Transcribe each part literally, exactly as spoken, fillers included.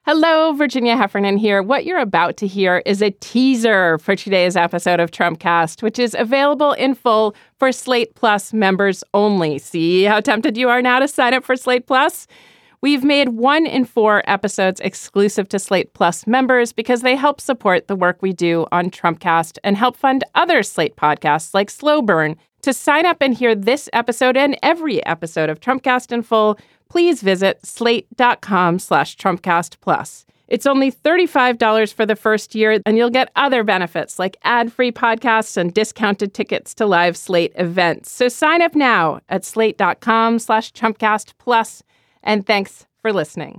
Hello, Virginia Heffernan here. What you're about to hear is a teaser for today's episode of Trumpcast, which is available in full for Slate Plus members only. See how tempted you are now to sign up for Slate Plus? We've made one in four episodes exclusive to Slate Plus members because they help support the work we do on Trumpcast and help fund other Slate podcasts like Slow Burn. To sign up and hear this episode and every episode of Trumpcast in full, please visit slate.com slash Trumpcast Plus. It's only thirty-five dollars for the first year, and you'll get other benefits like ad-free podcasts and discounted tickets to live Slate events. So sign up now at slate.com slash Trumpcast Plus, and thanks for listening.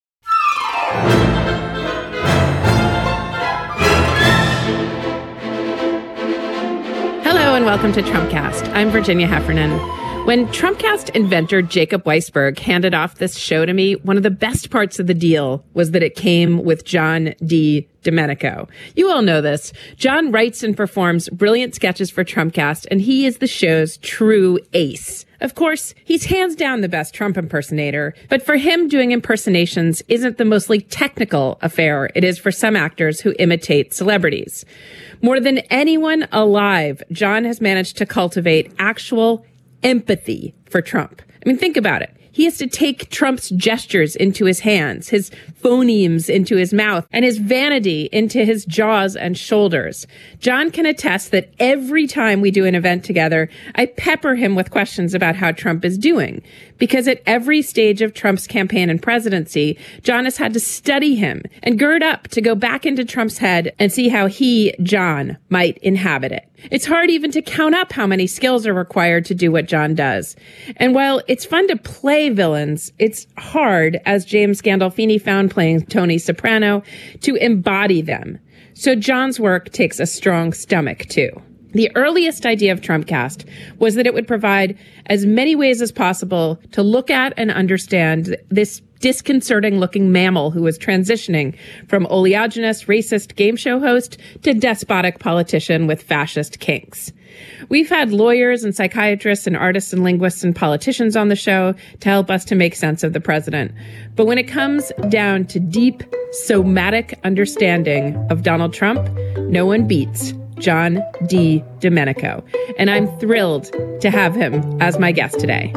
Hello and welcome to Trumpcast. I'm Virginia Heffernan. When Trumpcast inventor Jacob Weisberg handed off this show to me, one of the best parts of the deal was that it came with John D. Domenico. You all know this. John writes and performs brilliant sketches for Trumpcast, and he is the show's true ace. Of course, he's hands down the best Trump impersonator, but for him, doing impersonations isn't the mostly technical affair it is for some actors who imitate celebrities. More than anyone alive, John has managed to cultivate actual empathy for Trump. I mean, think about it. He has to take Trump's gestures into his hands, his phonemes into his mouth, and his vanity into his jaws and shoulders. John can attest that every time we do an event together, I pepper him with questions about how Trump is doing. Because at every stage of Trump's campaign and presidency, John has had to study him and gird up to go back into Trump's head and see how he, John, might inhabit it. It's hard even to count up how many skills are required to do what John does. And while it's fun to play villains, it's hard, as James Gandolfini found playing Tony Soprano, to embody them. So John's work takes a strong stomach, too. The earliest idea of Trumpcast was that it would provide as many ways as possible to look at and understand this disconcerting-looking mammal who was transitioning from oleaginous, racist game show host to despotic politician with fascist kinks. We've had lawyers and psychiatrists and artists and linguists and politicians on the show to help us to make sense of the president. But when it comes down to deep, somatic understanding of Donald Trump, no one beats John D. Domenico. And I'm thrilled to have him as my guest today.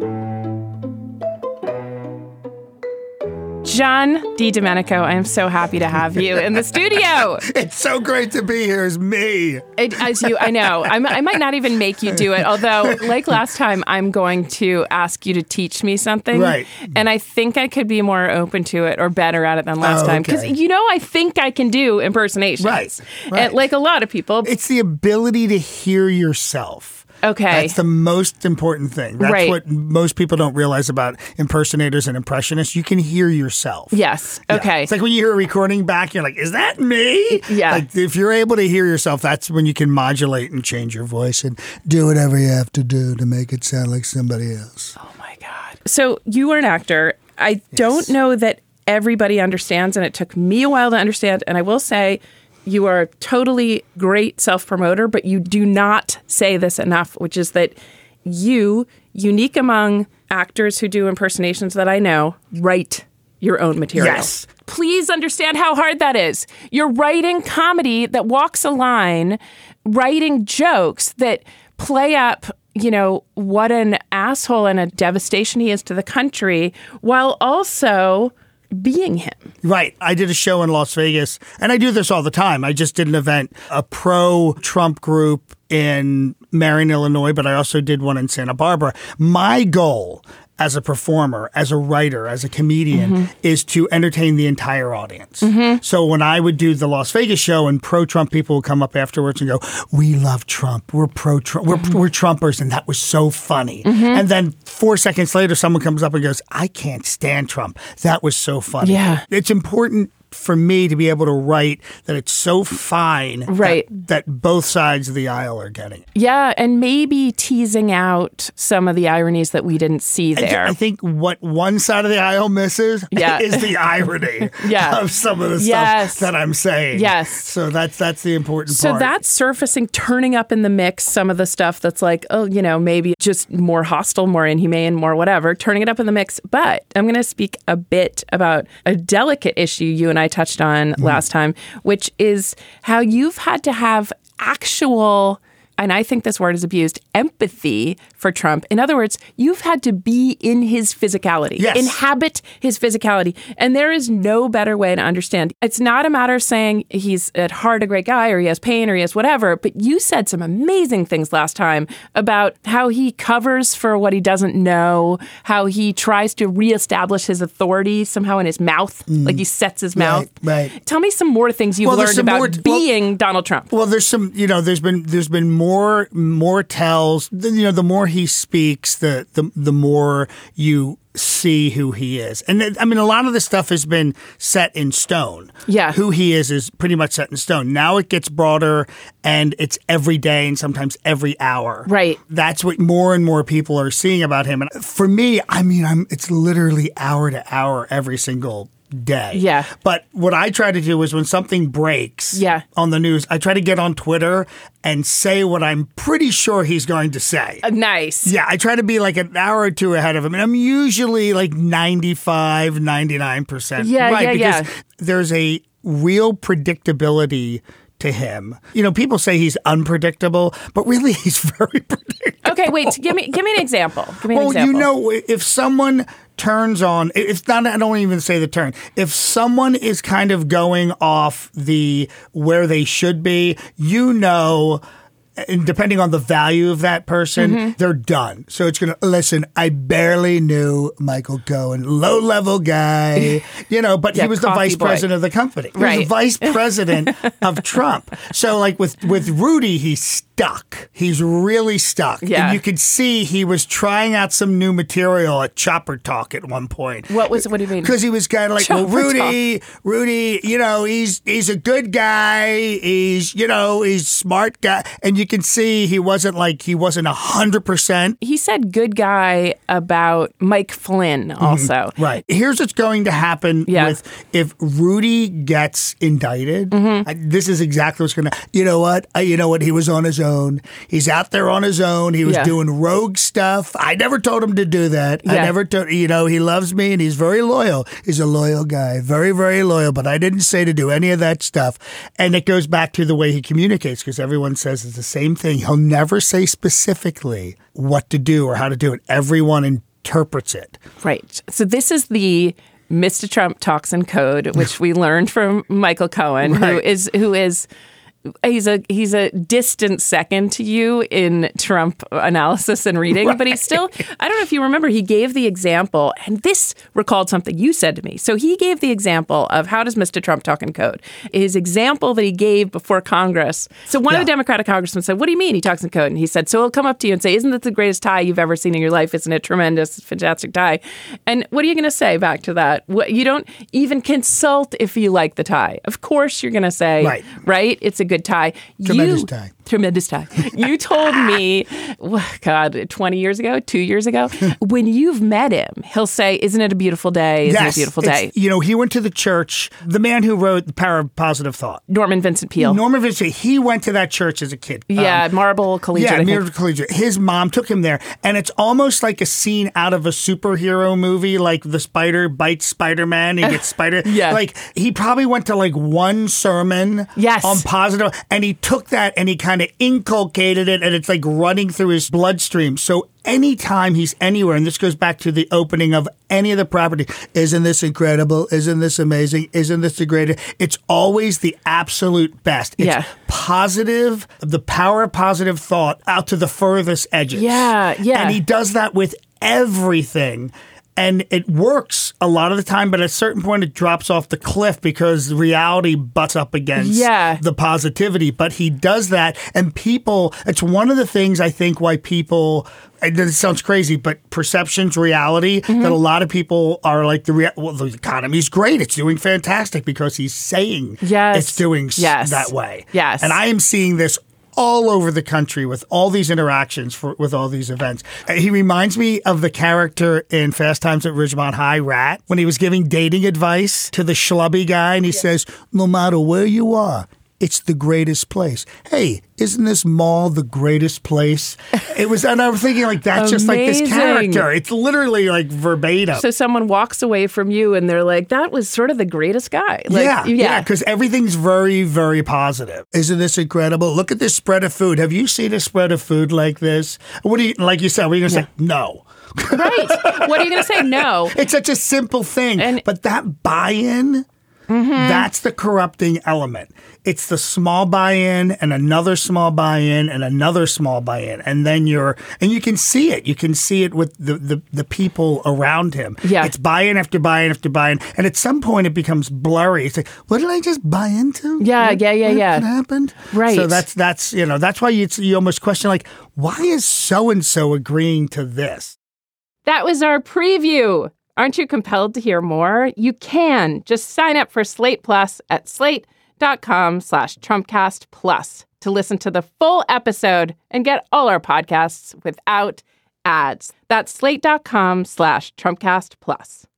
John D. Domenico, I am so happy to have you in the studio. It's so great to be here as me. It, as you, I know. I'm, I might not even make you do it, although, like last time, I'm going to ask you to teach me something. Right. And I think I could be more open to it or better at it than last oh, time. Because, okay. you know, I think I can do impersonations. Right. right. And, like a lot of people. It's the ability to hear yourself. Okay. That's the most important thing. That's right. what most people don't realize about impersonators and impressionists. You can hear yourself. Yes. Okay. Yeah. It's like when you hear a recording back, you're like, is that me? Yeah. Like if you're able to hear yourself, that's when you can modulate and change your voice and do whatever you have to do to make it sound like somebody else. Oh, my God. So you are an actor. I yes. don't know that everybody understands, and it took me a while to understand. And I will say, you are a totally great self-promoter, but you do not say this enough, which is that you, unique among actors who do impersonations that I know, write your own material. Yes. Please understand how hard that is. You're writing comedy that walks a line, writing jokes that play up, you know, what an asshole and a devastation he is to the country, while also being him. Right. I did a show in Las Vegas, and I do this all the time. I just did an event, a pro-Trump group in Marion, Illinois, but I also did one in Santa Barbara. My goal as a performer, as a writer, as a comedian, mm-hmm. is to entertain the entire audience. Mm-hmm. So when I would do the Las Vegas show and pro-Trump people would come up afterwards and go, we love Trump. We're pro-Trump. We're, mm-hmm. we're Trumpers. And that was so funny. Mm-hmm. And then four seconds later, someone comes up and goes, I can't stand Trump. That was so funny. Yeah. It's important for me to be able to write that it's so fine right. that, that both sides of the aisle are getting it. Yeah, and maybe teasing out some of the ironies that we didn't see there. I, I think what one side of the aisle misses yeah. is the irony yeah. of some of the yes. stuff that I'm saying. Yes. So that's that's the important so part. So that's surfacing, turning up in the mix some of the stuff that's like, oh, you know, maybe just more hostile, more inhumane, more whatever, turning it up in the mix. But I'm going to speak a bit about a delicate issue you and I touched on mm. last time, which is how you've had to have actual, and I think this word is abused, empathy for Trump. In other words, you've had to be in his physicality, yes. inhabit his physicality. And there is no better way to understand. It's not a matter of saying he's at heart a great guy or he has pain or he has whatever. But you said some amazing things last time about how he covers for what he doesn't know, how he tries to reestablish his authority somehow in his mouth, mm. like he sets his mouth. Right, right. Tell me some more things you've well, learned about more, being well, Donald Trump. Well, there's some, you know, there's been there's been more more tells. You know, the more he speaks, the the the more you see who he is. And I mean, a lot of this stuff has been set in stone. Yeah. Who he is is pretty much set in stone. Now it gets broader and it's every day and sometimes every hour. Right. That's what more and more people are seeing about him. And for me, I mean, I'm it's literally hour to hour every single day. Yeah. But what I try to do is when something breaks yeah. on the news, I try to get on Twitter and say what I'm pretty sure he's going to say. Uh, nice. Yeah, I try to be like an hour or two ahead of him. And I'm usually like ninety-five, ninety-nine percent yeah, right. Yeah, because yeah. there's a real predictability to him. You know, people say he's unpredictable, but really he's very predictable. Okay, wait, give me give me an example. Give me an well, example. you know, if someone turns on, it's not, I don't even say the turn. If someone is kind of going off the where they should be, you know, and depending on the value of that person, mm-hmm. they're done. So it's going to, listen, I barely knew Michael Cohen, low-level guy, you know, but yeah, he was the vice boy. president of the company. He right. was the vice president of Trump. So like with, with Rudy, he's stuck. He's really stuck. Yeah. And you could see he was trying out some new material at Chopper Talk at one point. What was, what do you mean? Because he was kind of like, Chopper well, Rudy, Talk. Rudy, you know, he's, he's a good guy. He's, you know, he's a smart guy. And you You can see he wasn't like he wasn't a hundred percent. He said good guy about Mike Flynn also. Mm-hmm. Right. Here's what's going to happen yeah. with if Rudy gets indicted. Mm-hmm. I, this is exactly what's going to. You know what? I, you know what? He was on his own. He's out there on his own. He was yeah. doing rogue stuff. I never told him to do that. Yeah. I never told. You know, he loves me and he's very loyal. He's a loyal guy, very very loyal. But I didn't say to do any of that stuff. And it goes back to the way he communicates because everyone says it's the same thing. He'll never say specifically what to do or how to do it. Everyone interprets it. Right. So this is the Mister Trump talks in code, which we learned from Michael Cohen, right. who is who is he's a he's a distant second to you in Trump analysis and reading, right. but he's still, I don't know if you remember, he gave the example, and this recalled something you said to me. So he gave the example of how does Mister Trump talk in code? His example that he gave before Congress. So one yeah. of the Democratic congressmen said, what do you mean he talks in code? And he said, so he'll come up to you and say, isn't that the greatest tie you've ever seen in your life? Isn't it tremendous, fantastic tie? And what are you going to say back to that? What, you don't even consult if you like the tie. Of course you're going to say, right. right? It's a good tie. Tremendous you, tie. Tremendous tie. You told me, God, twenty years ago, two years ago, when you've met him, he'll say, isn't it a beautiful day? Isn't yes, it a beautiful day? You know, he went to the church, the man who wrote The Power of Positive Thought. Norman Vincent Peale. Norman Vincent, he went to that church as a kid. Yeah, um, Marble Collegiate. Yeah, Marble Collegiate. His mom took him there, and it's almost like a scene out of a superhero movie, like the spider bites Spider-Man, he gets Spider. yeah. Like, he probably went to like one sermon yes. on positive, and he took that and he kind of inculcated it, and it's like running through his bloodstream. So anytime he's anywhere, and this goes back to the opening of any of the property, isn't this incredible? Isn't this amazing? Isn't this the greatest? It's always the absolute best. It's yeah. positive, the power of positive thought out to the furthest edges. Yeah, yeah. And he does that with everything. And it works a lot of the time, but at a certain point it drops off the cliff because reality butts up against Yeah. the positivity. But he does that, and people, it's one of the things I think why people, and this sounds crazy, but perception's reality, Mm-hmm. that a lot of people are like, the rea- well, the economy's great, it's doing fantastic, because he's saying Yes. it's doing s- Yes. that way. Yes. And I am seeing this all over the country with all these interactions for, with all these events. Uh, He reminds me of the character in Fast Times at Ridgemont High, Rat, when he was giving dating advice to the schlubby guy, and he says, no matter where you are, it's the greatest place. Hey, isn't this mall the greatest place? It was, and I was thinking, like, that's just like this Amazing. character. It's literally like verbatim. So someone walks away from you and they're like, that was sort of the greatest guy. Like, yeah, yeah, because everything's very, very positive. Isn't this incredible? Look at this spread of food. Have you seen a spread of food like this? What do you, like you said, what are you going to say? No. Right. What are you going to say? No. It's such a simple thing. And- but that buy-in, that's the corrupting element. It's the small buy-in and another small buy-in and another small buy-in. And then you're, and you can see it. You can see it with the, the, the people around him. Yeah. It's buy-in after buy-in after buy-in. And at some point it becomes blurry. It's like, what did I just buy into? Yeah, What- yeah, yeah, what yeah. happened? Right. So that's, that's, you know, that's why you, you almost question, like, why is so-and-so agreeing to this? That was our preview. Aren't you compelled to hear more? You can. Just sign up for Slate Plus at slate.com slash Trumpcast Plus to listen to the full episode and get all our podcasts without ads. That's slate.com slash Trumpcast Plus.